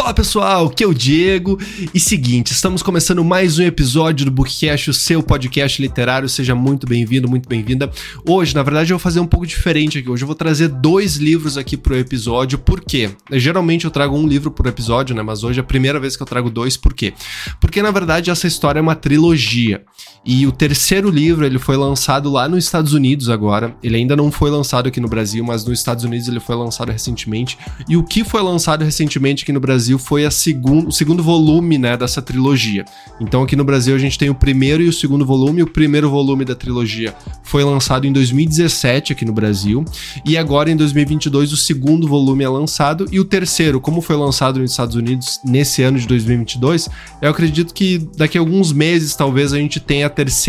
Fala pessoal, aqui é o Diego e seguinte, estamos começando mais um episódio do Bookcast, o seu podcast literário, seja muito bem-vindo, muito bem-vinda. Hoje, na verdade, eu vou fazer um pouco diferente aqui, hoje eu vou trazer 2 livros aqui pro episódio, por quê? Geralmente eu trago um livro por episódio, né, mas hoje é a primeira vez que eu trago 2, por quê? Porque na verdade essa história é uma trilogia e o terceiro livro ele foi lançado lá nos Estados Unidos agora, ele ainda não foi lançado aqui no Brasil, mas nos Estados Unidos ele foi lançado recentemente e o que foi lançado recentemente aqui no Brasil foi o segundo volume, né, dessa trilogia. Então aqui no Brasil a gente tem o primeiro e o segundo volume. O primeiro volume da trilogia foi lançado em 2017 aqui no Brasil e agora em 2022 o segundo volume é lançado e o terceiro, como foi lançado nos Estados Unidos nesse ano de 2022, eu acredito que daqui a alguns meses talvez a gente tenha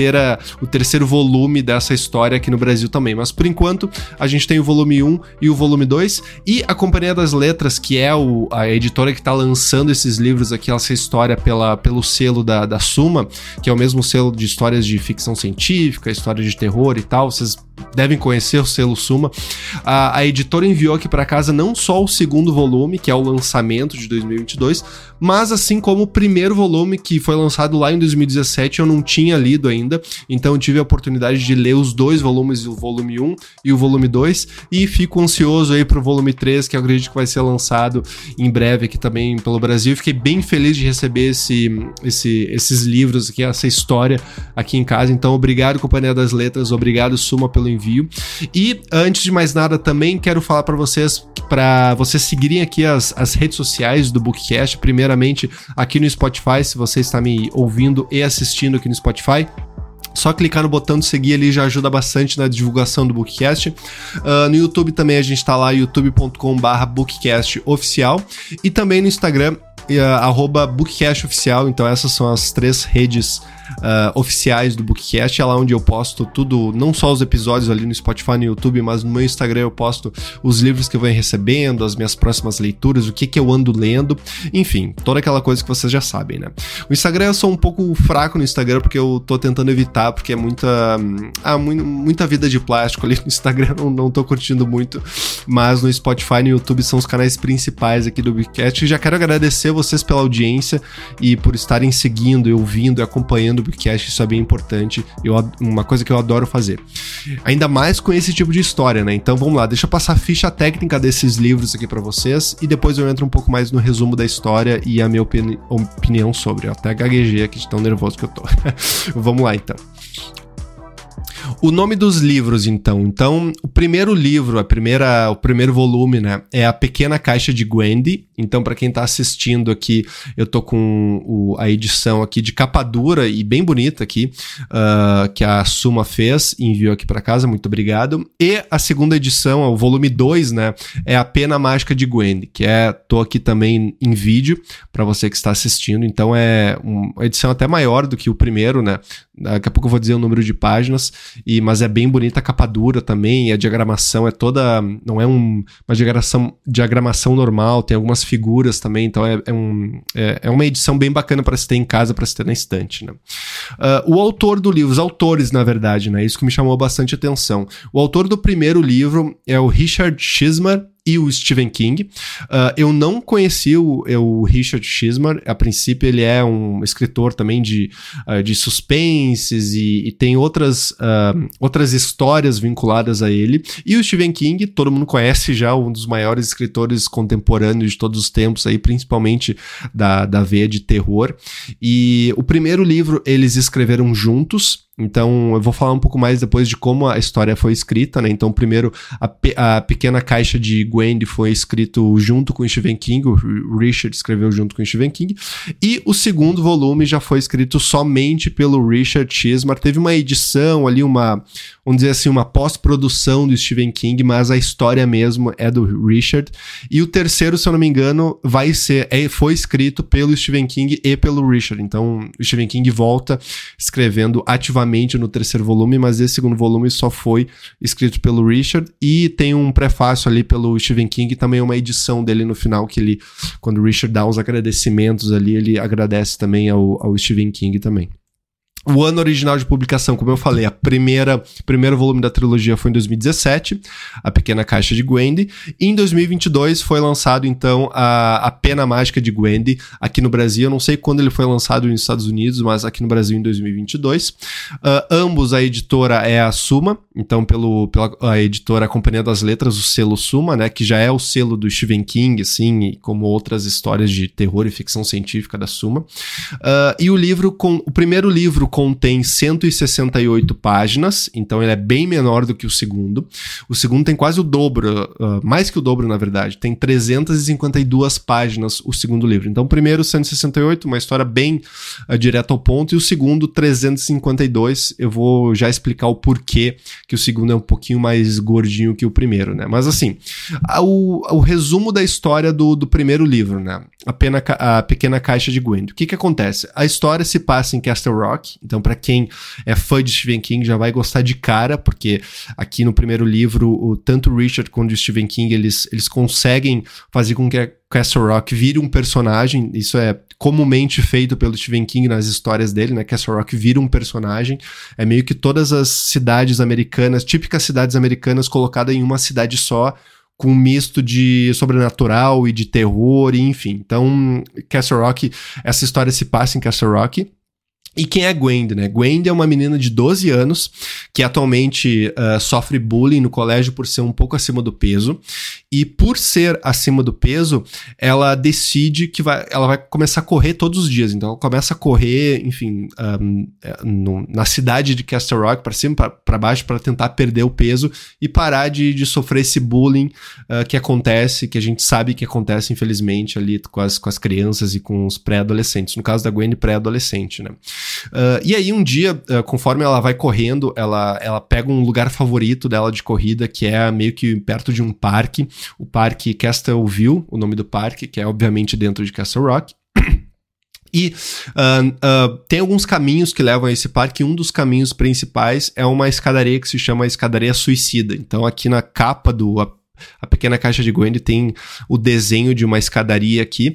o terceiro volume dessa história aqui no Brasil também, mas por enquanto a gente tem o volume 1 e o volume 2 e a Companhia das Letras, que é a editora que tá lançando esses livros aqui, essa história pelo selo da Suma, que é o mesmo selo de histórias de ficção científica, história de terror e tal, vocês devem conhecer o selo Suma. A editora enviou aqui para casa não só o segundo volume, que é o lançamento de 2022, mas assim como o primeiro volume, que foi lançado lá em 2017, eu não tinha lido ainda, então eu tive a oportunidade de ler os 2 volumes, o volume 1 e o volume 2, e fico ansioso aí pro volume 3, que eu acredito que vai ser lançado em breve aqui também pelo Brasil. Fiquei bem feliz de receber esses livros aqui, essa história aqui em casa, então obrigado Companhia das Letras, obrigado Suma pelo envio. E antes de mais nada também quero falar para vocês seguirem aqui as redes sociais do Bookcast, primeiramente aqui no Spotify, se você está me ouvindo e assistindo aqui no Spotify, só clicar no botão de seguir ali já ajuda bastante na divulgação do Bookcast. No YouTube também a gente tá lá, youtube.com/bookcastoficial, e também no Instagram, @bookcastoficial. Então essas são as 3 redes oficiais do Bookcast, é lá onde eu posto tudo, não só os episódios ali no Spotify, no YouTube, mas no meu Instagram eu posto os livros que eu venho recebendo, as minhas próximas leituras, o que eu ando lendo, enfim, toda aquela coisa que vocês já sabem, né? O Instagram eu sou um pouco fraco no Instagram, porque eu tô tentando evitar, porque é muita vida de plástico ali no Instagram, não tô curtindo muito, mas no Spotify e no YouTube são os canais principais aqui do Bookcast, e já quero agradecer vocês pela audiência e por estarem seguindo, e ouvindo e acompanhando o Bookcast, isso é bem importante, uma coisa que eu adoro fazer. Ainda mais com esse tipo de história, né? Então vamos lá, deixa eu passar a ficha técnica desses livros aqui pra vocês e depois eu entro um pouco mais no resumo da história e a minha opinião sobre. Eu até gaguejei aqui de tão nervoso que eu tô. Vamos lá, então. O nome dos livros, então, o primeiro livro, o primeiro volume, né, é A Pequena Caixa de Gwendy. Então, para quem tá assistindo aqui, eu tô com a edição aqui de capa dura e bem bonita aqui, que a Suma fez e enviou aqui para casa, muito obrigado. E a segunda edição, o volume 2, né, é A Pena Mágica de Gwendy, tô aqui também em vídeo para você que está assistindo. Então, é uma edição até maior do que o primeiro, né, daqui a pouco eu vou dizer o número de páginas, mas é bem bonita a capa dura também, e a diagramação é toda, não é uma diagramação normal, tem algumas figuras também, então é uma edição bem bacana para se ter em casa, para se ter na estante, né? O autor do livro, os autores na verdade, né, isso que me chamou bastante atenção. O autor do primeiro livro é o Richard Chizmar e o Stephen King. Eu não conheci o Richard Chizmar, a princípio ele é um escritor também de suspenses e tem outras histórias vinculadas a ele. E o Stephen King, todo mundo conhece já, um dos maiores escritores contemporâneos de todos os tempos, aí, principalmente da veia de terror. E o primeiro livro eles escreveram juntos. Então eu vou falar um pouco mais depois de como a história foi escrita, né? Então primeiro a Pequena Caixa de Gwendy foi escrito junto com o Stephen King, o Richard escreveu junto com o Stephen King, e o segundo volume já foi escrito somente pelo Richard Chizmar. Teve uma edição ali, vamos dizer assim, uma pós-produção do Stephen King, mas a história mesmo é do Richard. E o terceiro, se eu não me engano, foi escrito pelo Stephen King e pelo Richard. Então o Stephen King volta escrevendo ativamente no terceiro volume, mas esse segundo volume só foi escrito pelo Richard, e tem um prefácio ali pelo Stephen King, também uma edição dele no final, que quando o Richard dá uns agradecimentos ali, ele agradece também ao Stephen King também. O ano original de publicação, como eu falei, primeiro volume da trilogia foi em 2017, A Pequena Caixa de Gwendy. E em 2022 foi lançado, então, a Pena Mágica de Gwendy aqui no Brasil. Eu não sei quando ele foi lançado nos Estados Unidos, mas aqui no Brasil em 2022. Ambos, a editora é a Suma, então pela a editora Companhia das Letras, o selo Suma, né, que já é o selo do Stephen King, assim, como outras histórias de terror e ficção científica da Suma. E o primeiro livro contém 168 páginas, então ele é bem menor do que o segundo. O segundo tem quase o dobro, mais que o dobro, na verdade. Tem 352 páginas o segundo livro. Então, o primeiro, 168, uma história bem direta ao ponto, e o segundo, 352. Eu vou já explicar o porquê que o segundo é um pouquinho mais gordinho que o primeiro, né? Mas, assim, o resumo da história do primeiro livro, né? A Pequena Caixa de Gwendy. O que acontece? A história se passa em Castle Rock. Então, para quem é fã de Stephen King, já vai gostar de cara, porque aqui no primeiro livro, tanto o Richard quanto o Stephen King, eles conseguem fazer com que a Castle Rock vire um personagem. Isso é comumente feito pelo Stephen King nas histórias dele, né? Castle Rock vira um personagem. É meio que todas as cidades americanas, típicas cidades americanas, colocadas em uma cidade só, com um misto de sobrenatural e de terror, enfim. Então, Castle Rock, essa história se passa em Castle Rock. E quem é Gwendy, né? Gwendy é uma menina de 12 anos que atualmente sofre bullying no colégio por ser um pouco acima do peso. E por ser acima do peso, ela decide que ela vai começar a correr todos os dias. Então ela começa a correr, enfim, na cidade de Castle Rock, para cima, para baixo, para tentar perder o peso e parar de sofrer esse bullying que acontece, que a gente sabe que acontece, infelizmente, ali com as crianças e com os pré-adolescentes. No caso da Gwendy, pré-adolescente, né? E aí um dia, conforme ela vai correndo, ela pega um lugar favorito dela de corrida, que é meio que perto de um parque, o Parque Castleville, o nome do parque, que é obviamente dentro de Castle Rock. E tem alguns caminhos que levam a esse parque. Um dos caminhos principais é uma escadaria que se chama Escadaria Suicida. Então aqui na capa A Pequena Caixa de Gwendy tem o desenho de uma escadaria aqui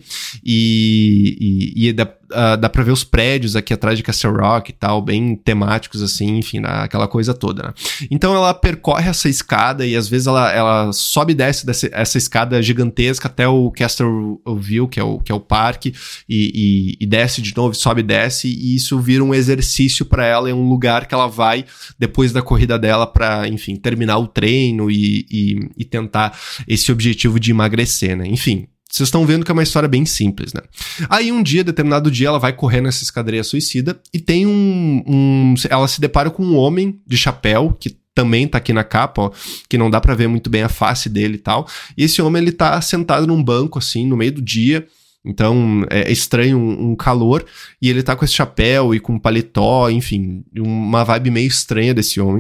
e dá pra ver os prédios aqui atrás de Castle Rock e tal, bem temáticos assim, enfim, aquela coisa toda, né? Então ela percorre essa escada e às vezes ela sobe e desce essa escada gigantesca até o Castleville, que é o parque, e desce de novo, sobe e desce, e isso vira um exercício pra ela, é um lugar que ela vai depois da corrida dela pra, enfim, terminar o treino e tentar esse objetivo de emagrecer, né? Enfim, vocês estão vendo que é uma história bem simples, né? Aí determinado dia, ela vai correr nessa escadaria suicida e tem ela se depara com um homem de chapéu, que também tá aqui na capa, ó, que não dá pra ver muito bem a face dele e tal. E esse homem, ele tá sentado num banco, assim, no meio do dia. Então, é estranho, um calor, e ele tá com esse chapéu e com paletó, enfim, uma vibe meio estranha desse homem.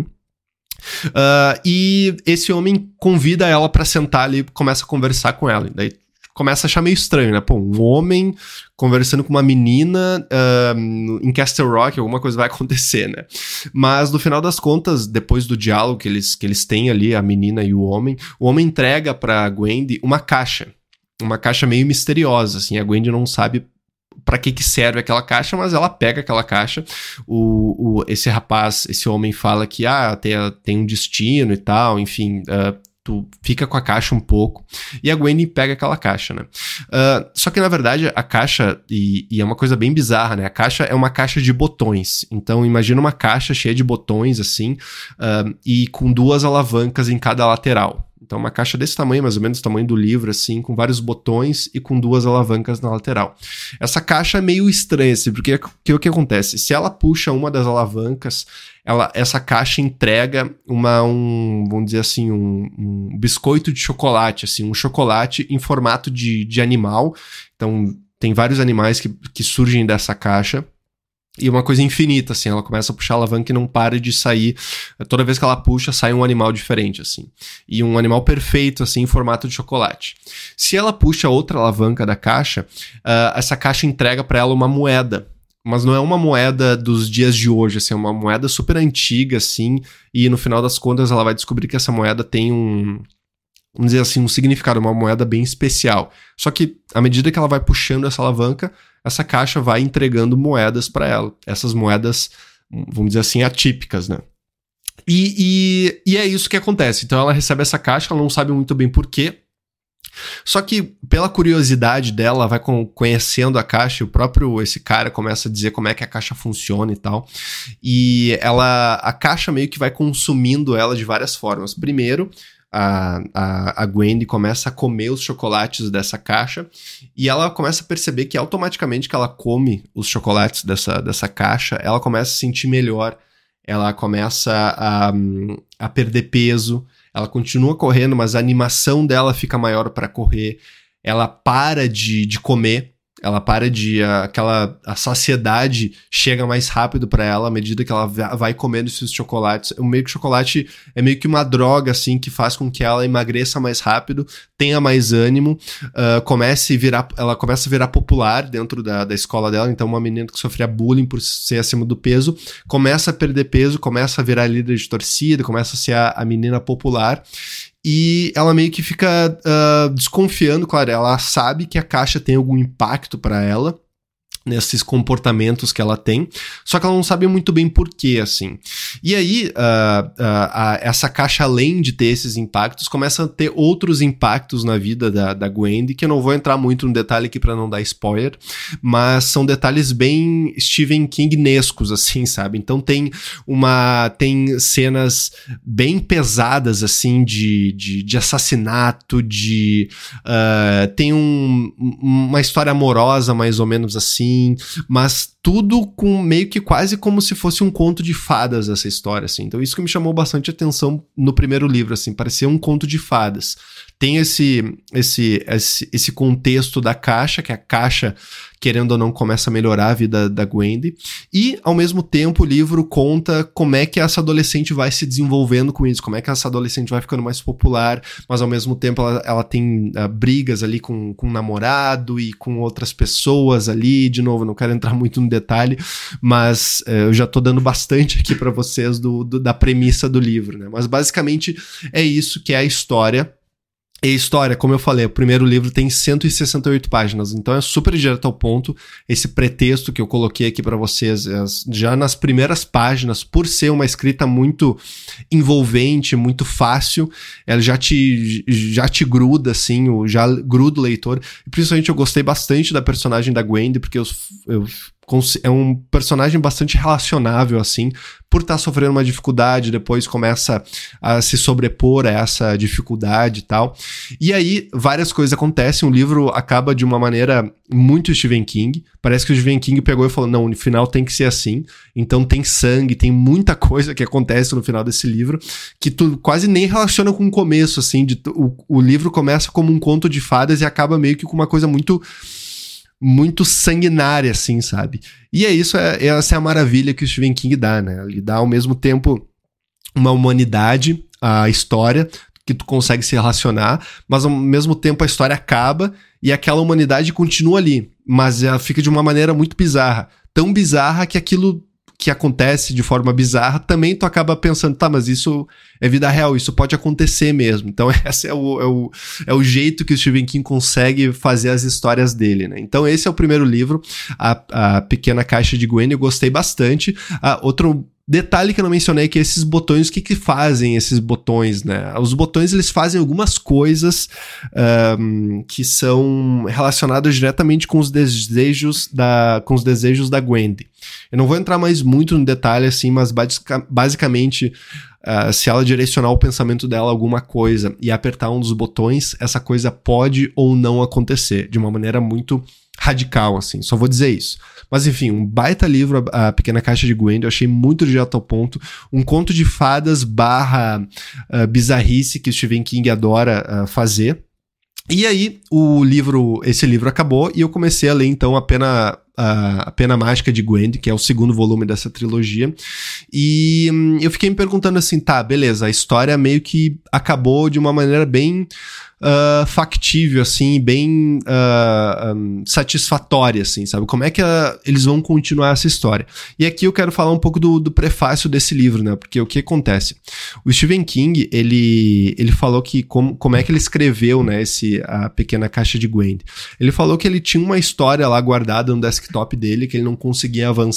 E esse homem convida ela pra sentar ali e começa a conversar com ela. E daí começa a achar meio estranho, né? Pô, um homem conversando com uma menina em Castle Rock, alguma coisa vai acontecer, né? Mas no final das contas, depois do diálogo que eles têm ali, a menina e o homem entrega pra Gwendy uma caixa meio misteriosa, assim. A Gwendy não sabe pra que serve aquela caixa, mas ela pega aquela caixa. Esse homem fala que tem um destino e tal, enfim, tu fica com a caixa um pouco, e a Gwendy pega aquela caixa, né? Só que, na verdade, a caixa, e é uma coisa bem bizarra, né? A caixa é uma caixa de botões. Então, imagina uma caixa cheia de botões, assim, e com 2 alavancas em cada lateral. Então, uma caixa desse tamanho, mais ou menos o tamanho do livro, assim, com vários botões e com 2 alavancas na lateral. Essa caixa é meio estranha, assim, porque o que acontece? Se ela puxa uma das alavancas, essa caixa entrega vamos dizer assim, um biscoito de chocolate, assim, um chocolate em formato de animal. Então, tem vários animais que surgem dessa caixa. E uma coisa infinita, assim, ela começa a puxar a alavanca e não para de sair. Toda vez que ela puxa, sai um animal diferente, assim. E um animal perfeito, assim, em formato de chocolate. Se ela puxa outra alavanca da caixa, essa caixa entrega pra ela uma moeda. Mas não é uma moeda dos dias de hoje, assim, é uma moeda super antiga, assim, e no final das contas ela vai descobrir que essa moeda tem vamos dizer assim, um significado, uma moeda bem especial. Só que, à medida que ela vai puxando essa alavanca, essa caixa vai entregando moedas para ela. Essas moedas vamos dizer assim, atípicas, né? E é isso que acontece. Então ela recebe essa caixa, ela não sabe muito bem por quê. Só que pela curiosidade dela, ela vai conhecendo a caixa, e esse cara começa a dizer como é que a caixa funciona e tal. E a caixa meio que vai consumindo ela de várias formas. Primeiro, a Gwendy começa a comer os chocolates dessa caixa e ela começa a perceber que automaticamente que ela come os chocolates dessa caixa, ela começa a se sentir melhor, ela começa a perder peso, ela continua correndo, mas a animação dela fica maior para correr, ela para de comer, ela para a saciedade chega mais rápido para ela à medida que ela vai comendo esses chocolates. O chocolate é meio que uma droga, assim, que faz com que ela emagreça mais rápido, tenha mais ânimo, ela começa a virar popular dentro da escola dela. Então uma menina que sofria bullying por ser acima do peso, começa a perder peso, começa a virar líder de torcida, começa a ser a menina popular. E ela meio que fica desconfiando, claro, ela sabe que a caixa tem algum impacto para ela, nesses comportamentos que ela tem, só que ela não sabe muito bem por quê, assim. E aí, essa caixa, além de ter esses impactos, começa a ter outros impactos na vida da Gwendy, que eu não vou entrar muito no detalhe aqui para não dar spoiler, mas são detalhes bem Stephen King-nescos, assim, sabe? Então tem cenas bem pesadas, assim, de assassinato, tem uma história amorosa, mais ou menos assim, mas tudo com meio que quase como se fosse um conto de fadas, essa história, assim. Então isso que me chamou bastante atenção no primeiro livro, assim, parecia um conto de fadas. Tem esse contexto da caixa, que a caixa, querendo ou não, começa a melhorar a vida da Gwendy, e ao mesmo tempo o livro conta como é que essa adolescente vai se desenvolvendo com isso, como é que essa adolescente vai ficando mais popular, mas ao mesmo tempo ela tem brigas ali com o namorado e com outras pessoas ali. De novo, não quero entrar muito no detalhe, mas eu já tô dando bastante aqui para vocês da premissa do livro, né? Mas basicamente é isso que é a história. E a história, como eu falei, o primeiro livro tem 168 páginas, então é super direto ao ponto. Esse pretexto que eu coloquei aqui pra vocês, já nas primeiras páginas, por ser uma escrita muito envolvente, muito fácil, ela já te gruda, assim, já gruda o leitor. E principalmente eu gostei bastante da personagem da Gwendy, porque é um personagem bastante relacionável, assim, por estar sofrendo uma dificuldade, depois começa a se sobrepor a essa dificuldade e tal. E aí, várias coisas acontecem, o livro acaba de uma maneira muito Stephen King, parece que o Stephen King pegou e falou, não, no final tem que ser assim, então tem sangue, tem muita coisa que acontece no final desse livro, que tu quase nem relaciona com o começo, assim, o livro começa como um conto de fadas e acaba meio que com uma coisa muito sanguinária, assim, sabe? E é isso, essa é a maravilha que o Stephen King dá, né? Ele dá ao mesmo tempo uma humanidade à história, que tu consegue se relacionar, mas ao mesmo tempo a história acaba e aquela humanidade continua ali, mas ela fica de uma maneira muito bizarra. Tão bizarra que aquilo que acontece de forma bizarra, também tu acaba pensando, tá, mas isso é vida real, isso pode acontecer mesmo. Então esse é o jeito que o Stephen King consegue fazer as histórias dele, né? Então esse é o primeiro livro, a Pequena Caixa de Gwen, eu gostei bastante. Outro detalhe que eu não mencionei é que esses botões, o que fazem esses botões, né? Os botões, eles fazem algumas coisas que são relacionadas diretamente com os desejos da Gwendy. Eu não vou entrar mais muito no detalhe, assim, mas basicamente, se ela direcionar o pensamento dela a alguma coisa e apertar um dos botões, essa coisa pode ou não acontecer, de uma maneira muito radical, assim, só vou dizer isso. Mas enfim, um baita livro, A Pequena Caixa de Gwendy, eu achei muito direto ao ponto, um conto de fadas / bizarrice que o Stephen King adora fazer. E aí, esse livro acabou e eu comecei a ler, então, a Pena Mágica de Gwendy, que é o segundo volume dessa trilogia. E eu fiquei me perguntando assim, tá, beleza, a história meio que acabou de uma maneira bem factível, assim, bem satisfatória, assim, sabe? Como é que eles vão continuar essa história? E aqui eu quero falar um pouco do prefácio desse livro, né? Porque o que acontece? O Stephen King, ele falou que como é que ele escreveu, né, A Pequena Caixa de Gwendy. Ele falou que ele tinha uma história lá guardada no desktop dele, que ele não conseguia avançar,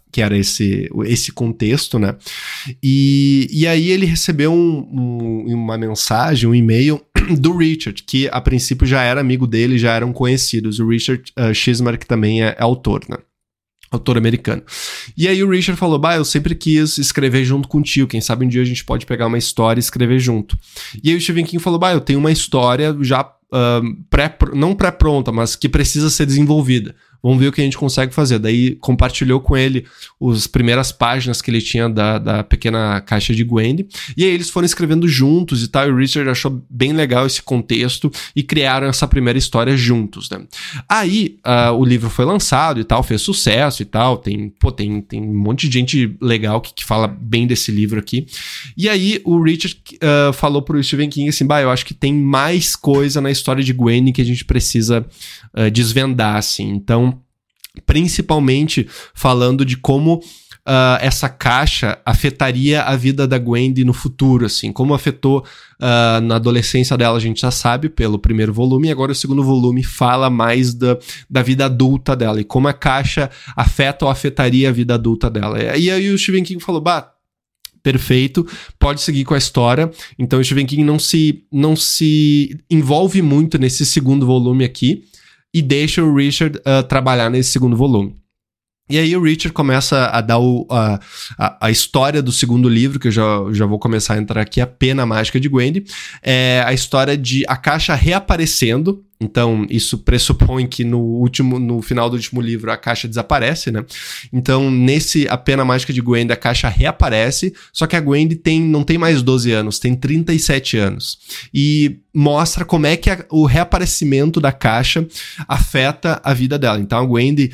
que era esse contexto, né? E aí ele recebeu uma mensagem, um e-mail do Richard, que a princípio já era amigo dele, já eram conhecidos. O Richard Schismar, que também é autor, né? Autor americano. E aí o Richard falou, eu sempre quis escrever junto contigo, quem sabe um dia a gente pode pegar uma história e escrever junto. E aí o Stephen King falou, eu tenho uma história já não pré-pronta, mas que precisa ser desenvolvida. Vamos ver o que a gente consegue fazer. Daí compartilhou com ele as primeiras páginas que ele tinha da pequena caixa de Gwendy. E aí eles foram escrevendo juntos e tal. E o Richard achou bem legal esse contexto e criaram essa primeira história juntos, né? Aí o livro foi lançado e tal, fez sucesso e tal. Tem um monte de gente legal que fala bem desse livro aqui. E aí o Richard falou pro Stephen King assim, eu acho que tem mais coisa na história de Gwendy que a gente precisa desvendar, assim. Então, principalmente falando de como essa caixa afetaria a vida da Gwendy no futuro, assim, como afetou na adolescência dela, a gente já sabe pelo primeiro volume, e agora o segundo volume fala mais da vida adulta dela, e como a caixa afeta ou afetaria a vida adulta dela. E aí o Stephen King falou, perfeito, pode seguir com a história. Então o Stephen King não se envolve muito nesse segundo volume aqui, e deixa o Richard trabalhar nesse segundo volume. E aí o Richard começa a dar a história do segundo livro, que eu já vou começar a entrar aqui, A Pena Mágica de Gwendy. É a história de a caixa reaparecendo. Então, isso pressupõe que no final do último livro a caixa desaparece, né? Então, nesse A Pena Mágica de Gwendy, a caixa reaparece, só que a Gwendy não tem mais 12 anos, tem 37 anos. E mostra como é que o reaparecimento da caixa afeta a vida dela. Então, a Gwendy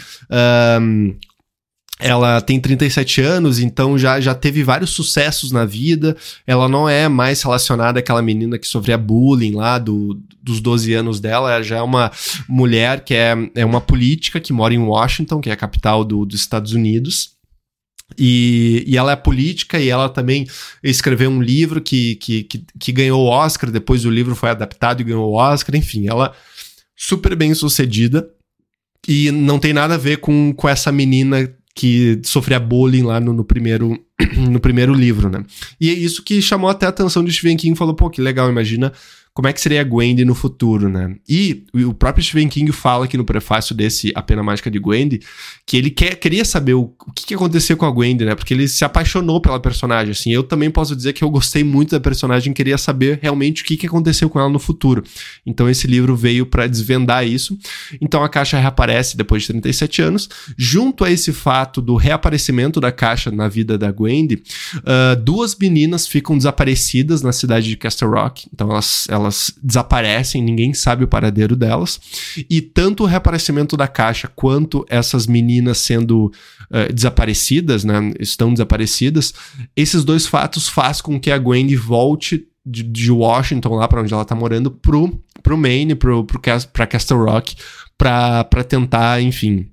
ela tem 37 anos, então já teve vários sucessos na vida. Ela não é mais relacionada àquela menina que sofria bullying lá dos 12 anos dela. Ela já é uma mulher que é uma política que mora em Washington, que é a capital dos Estados Unidos. E ela é política, e ela também escreveu um livro que ganhou o Oscar. Depois o livro foi adaptado e ganhou o Oscar. Enfim, ela super bem sucedida. E não tem nada a ver com essa menina que sofria bullying lá no primeiro livro, né? E é isso que chamou até a atenção de Stephen King. Falou, que legal, imagina como é que seria a Gwendy no futuro, né? E o próprio Stephen King fala aqui no prefácio desse A Pena Mágica de Gwendy que ele queria saber o que aconteceu com a Gwendy, né? Porque ele se apaixonou pela personagem, assim. Eu também posso dizer que eu gostei muito da personagem, queria saber realmente o que aconteceu com ela no futuro. Então esse livro veio para desvendar isso. Então a caixa reaparece depois de 37 anos. Junto a esse fato do reaparecimento da caixa na vida da Gwendy, duas meninas ficam desaparecidas na cidade de Castle Rock. Então elas desaparecem, ninguém sabe o paradeiro delas. E tanto o reaparecimento da caixa quanto essas meninas sendo desaparecidas, né, estão desaparecidas, esses dois fatos fazem com que a Gwendy volte de Washington, lá para onde ela tá morando, pro Maine, pra Castle Rock, pra tentar, enfim,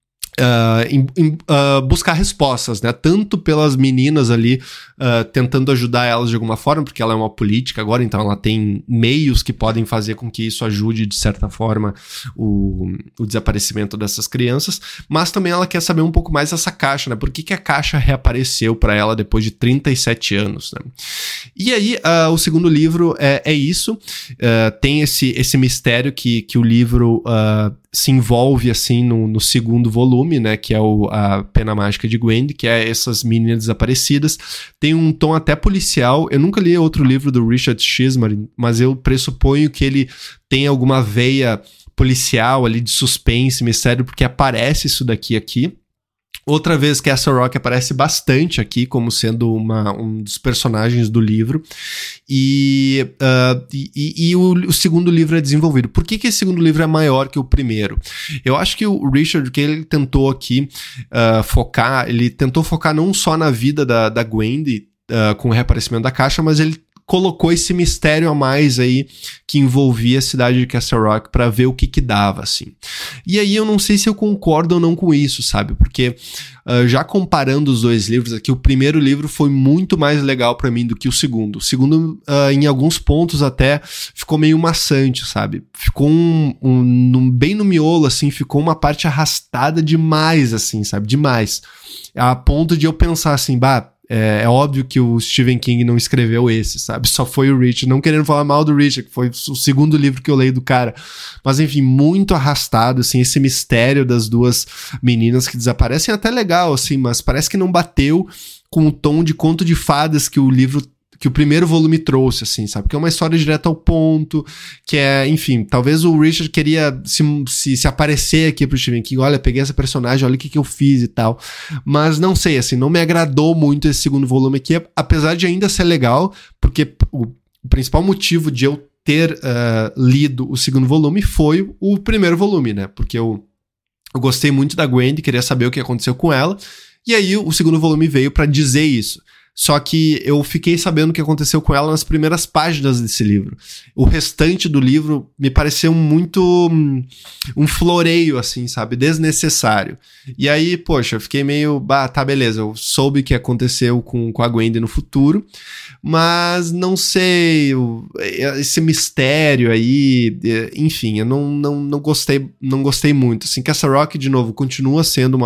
buscar respostas, né? Tanto pelas meninas ali tentando ajudar elas de alguma forma, porque ela é uma política agora, então ela tem meios que podem fazer com que isso ajude de certa forma o desaparecimento dessas crianças, mas também ela quer saber um pouco mais dessa caixa, né? Por que a caixa reapareceu para ela depois de 37 anos, né? E aí o segundo livro é isso, tem esse mistério que o livro se envolve assim no segundo volume, né, que é A Pena Mágica de Gwendy, que é essas meninas desaparecidas. Tem um tom até policial. Eu nunca li outro livro do Richard Schismar, mas eu pressuponho que ele tem alguma veia policial ali de suspense, mistério, porque aparece isso daqui. Outra vez que Castle Rock aparece bastante aqui como sendo um dos personagens do livro. E o segundo livro é desenvolvido. Por que esse segundo livro é maior que o primeiro? Eu acho que o Richard, que ele tentou aqui focar não só na vida da Gwendy com o reaparecimento da caixa, mas ele colocou esse mistério a mais aí que envolvia a cidade de Castle Rock pra ver o que dava, assim. E aí eu não sei se eu concordo ou não com isso, sabe? Porque já comparando os dois livros aqui, o primeiro livro foi muito mais legal pra mim do que o segundo. O segundo, em alguns pontos até, ficou meio maçante, sabe? Ficou bem no miolo, assim, ficou uma parte arrastada demais, assim, sabe? Demais. A ponto de eu pensar assim, é óbvio que o Stephen King não escreveu esse, sabe? Só foi o Richard, não querendo falar mal do Richard, que foi o segundo livro que eu leio do cara. Mas enfim, muito arrastado, assim, esse mistério das duas meninas que desaparecem é até legal, assim, mas parece que não bateu com o tom de conto de fadas que o primeiro volume trouxe, assim, sabe? Que é uma história direta ao ponto, que é, enfim, talvez o Richard queria se aparecer aqui pro Stephen King, olha, peguei essa personagem, olha o que eu fiz e tal, mas não sei, assim, não me agradou muito esse segundo volume aqui, apesar de ainda ser legal, porque o principal motivo de eu ter lido o segundo volume foi o primeiro volume, né? Porque eu gostei muito da Gwen, queria saber o que aconteceu com ela, e aí o segundo volume veio pra dizer isso. Só que eu fiquei sabendo o que aconteceu com ela nas primeiras páginas desse livro. O restante do livro me pareceu muito um floreio, assim, sabe? Desnecessário. E aí, poxa, eu fiquei meio... tá, beleza, eu soube o que aconteceu com a Gwendy no futuro, mas não sei, esse mistério aí, enfim, eu não gostei muito. Assim, Castle Rock, de novo, continua sendo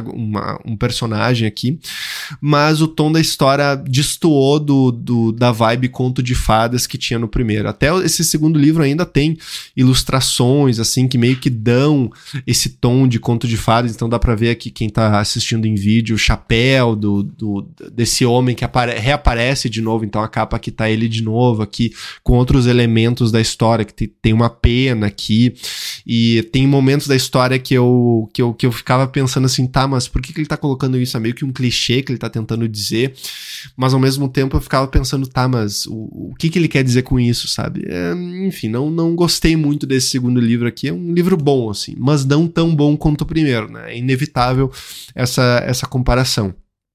um personagem aqui, mas o tom da história destoou da vibe conto de fadas que tinha no primeiro. Até esse segundo livro ainda tem ilustrações, assim, que meio que dão esse tom de conto de fadas, então dá pra ver aqui quem tá assistindo em vídeo, o chapéu desse homem que reaparece de novo, então a capa aqui tá ele de novo aqui, com outros elementos da história, que tem uma pena aqui, e tem momentos da história que eu ficava pensando assim, tá, mas por que ele tá colocando isso? É meio que um clichê que ele tá tentando dizer, mas ao mesmo tempo eu ficava pensando, tá, mas o que ele quer dizer com isso, sabe? Enfim, não gostei muito desse segundo livro aqui, é um livro bom, assim, mas não tão bom quanto o primeiro, né? É inevitável essa comparação.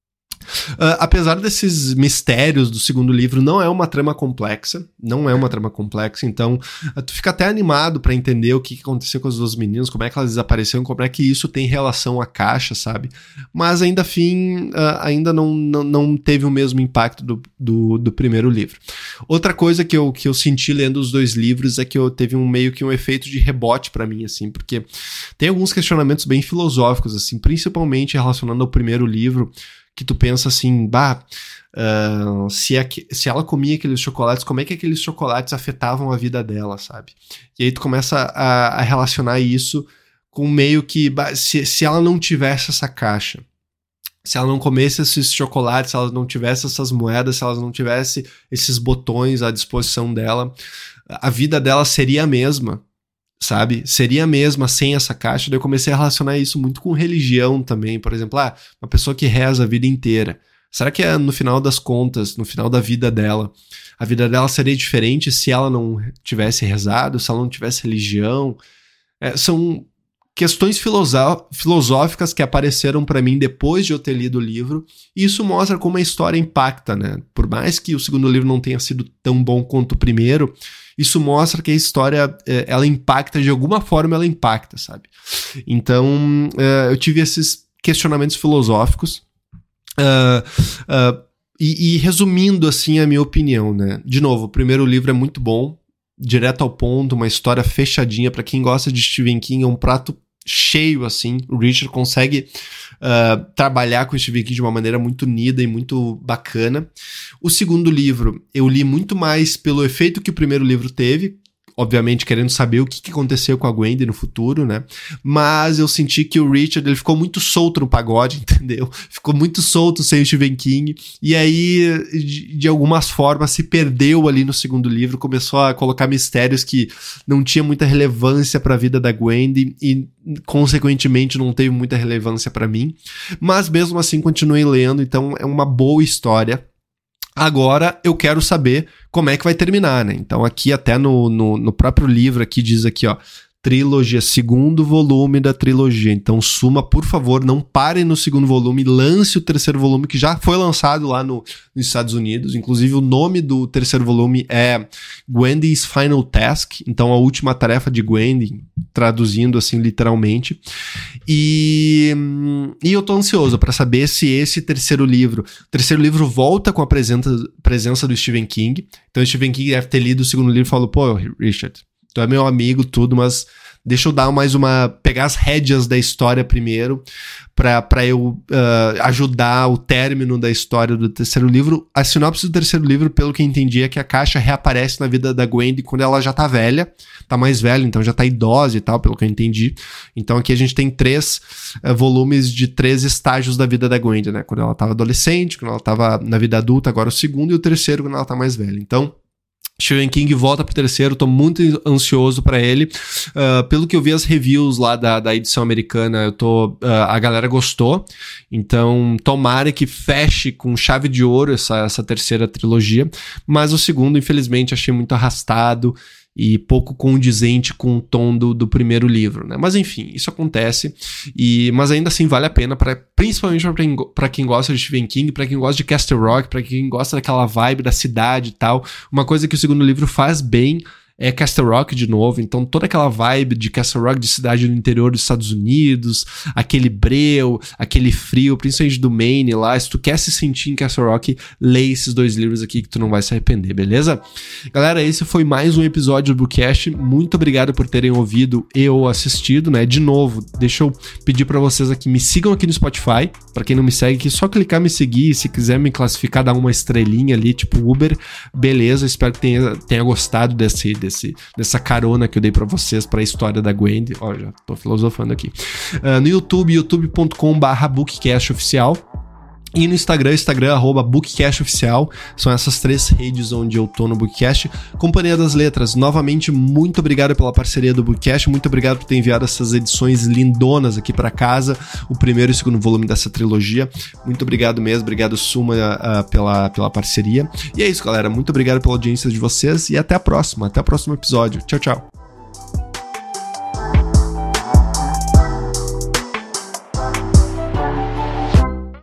Apesar desses mistérios do segundo livro, não é uma trama complexa, então tu fica até animado pra entender o que aconteceu com as duas meninas, como é que elas desapareceram, como é que isso tem relação à caixa, sabe? Mas ainda assim, ainda não teve o mesmo impacto do primeiro livro. Outra coisa que eu senti lendo os dois livros é que eu teve meio que um efeito de rebote pra mim, assim, porque tem alguns questionamentos bem filosóficos, assim, principalmente relacionando ao primeiro livro, que tu pensa assim, se ela comia aqueles chocolates, como é que aqueles chocolates afetavam a vida dela, sabe? E aí tu começa a relacionar isso com meio que, se ela não tivesse essa caixa, se ela não comesse esses chocolates, se ela não tivesse essas moedas, se ela não tivesse esses botões à disposição dela, a vida dela seria a mesma, sabe? Seria a mesma sem essa caixa. Daí eu comecei a relacionar isso muito com religião também. Por exemplo, uma pessoa que reza a vida inteira. Será que no final das contas, no final da vida dela, a vida dela seria diferente se ela não tivesse rezado, se ela não tivesse religião? São questões filosóficas que apareceram pra mim depois de eu ter lido o livro, e isso mostra como a história impacta, né? Por mais que o segundo livro não tenha sido tão bom quanto o primeiro, isso mostra que a história, ela impacta, de alguma forma ela impacta, sabe? Então, eu tive esses questionamentos filosóficos, e resumindo, assim, a minha opinião, né? De novo, o primeiro livro é muito bom, direto ao ponto, uma história fechadinha. Pra quem gosta de Stephen King, é um prato cheio, assim. O Richard consegue trabalhar com o Stephen King de uma maneira muito unida e muito bacana. O segundo livro, eu li muito mais pelo efeito que o primeiro livro teve, obviamente querendo saber o que aconteceu com a Gwendy no futuro, né? Mas eu senti que o Richard, ele ficou muito solto no pagode, entendeu? Ficou muito solto sem o Stephen King, e aí, de algumas formas, se perdeu ali no segundo livro, começou a colocar mistérios que não tinha muita relevância para a vida da Gwendy, e consequentemente não teve muita relevância para mim, mas mesmo assim continuei lendo, então é uma boa história. Agora eu quero saber como é que vai terminar, né? Então aqui até no próprio livro aqui diz aqui, ó, Trilogia, segundo volume da trilogia. Então, Suma, por favor, não pare no segundo volume, lance o terceiro volume, que já foi lançado lá nos Estados Unidos. Inclusive, o nome do terceiro volume é Gwendy's Final Task, então a última tarefa de Gwendy, traduzindo assim literalmente. E eu tô ansioso para saber se esse terceiro livro volta com a presença do Stephen King. Então, o Stephen King deve ter lido o segundo livro e falou: pô, Richard, tu é meu amigo, tudo, mas deixa eu dar pegar as rédeas da história primeiro, pra eu ajudar o término da história do terceiro livro. A sinopse do terceiro livro, pelo que eu entendi, é que a Caixa reaparece na vida da Gwendy quando ela já tá velha, tá mais velha, então já tá idosa e tal, pelo que eu entendi. Então aqui a gente tem 3 volumes de 3 estágios da vida da Gwendy, né? Quando ela tava adolescente, quando ela tava na vida adulta, agora o segundo, e o terceiro quando ela tá mais velha. Então, Stephen King volta pro terceiro, tô muito ansioso pra ele. Pelo que eu vi as reviews lá da edição americana, a galera gostou. Então, tomara que feche com chave de ouro essa terceira trilogia. Mas o segundo, infelizmente, achei muito arrastado e pouco condizente com o tom do primeiro livro, né? Mas enfim, isso acontece, mas ainda assim vale a pena, principalmente para quem gosta de Stephen King, para quem gosta de Castle Rock, para quem gosta daquela vibe da cidade e tal. Uma coisa que o segundo livro faz bem é Castle Rock de novo, então toda aquela vibe de Castle Rock, de cidade no interior dos Estados Unidos, aquele breu, aquele frio, principalmente do Maine lá. Se tu quer se sentir em Castle Rock, leia esses 2 livros aqui que tu não vai se arrepender, beleza? Galera, esse foi mais um episódio do Bookcast. Muito obrigado por terem ouvido ou assistido, né? De novo, deixa eu pedir pra vocês aqui, me sigam aqui no Spotify. Pra quem não me segue aqui, só clicar me seguir. Se quiser me classificar, dar uma estrelinha ali, tipo Uber, beleza. Espero que tenha gostado dessa carona que eu dei pra vocês pra história da Gwendy. Ó, já tô filosofando aqui. No YouTube, youtube.com/bookcastoficial. E no Instagram, @bookcastoficial. São essas 3 redes onde eu tô no Bookcast. Companhia das Letras, novamente, muito obrigado pela parceria do Bookcast. Muito obrigado por ter enviado essas edições lindonas aqui pra casa. O primeiro e o segundo volume dessa trilogia. Muito obrigado mesmo. Obrigado, Suma, pela parceria. E é isso, galera. Muito obrigado pela audiência de vocês. E até a próxima. Até o próximo episódio. Tchau, tchau.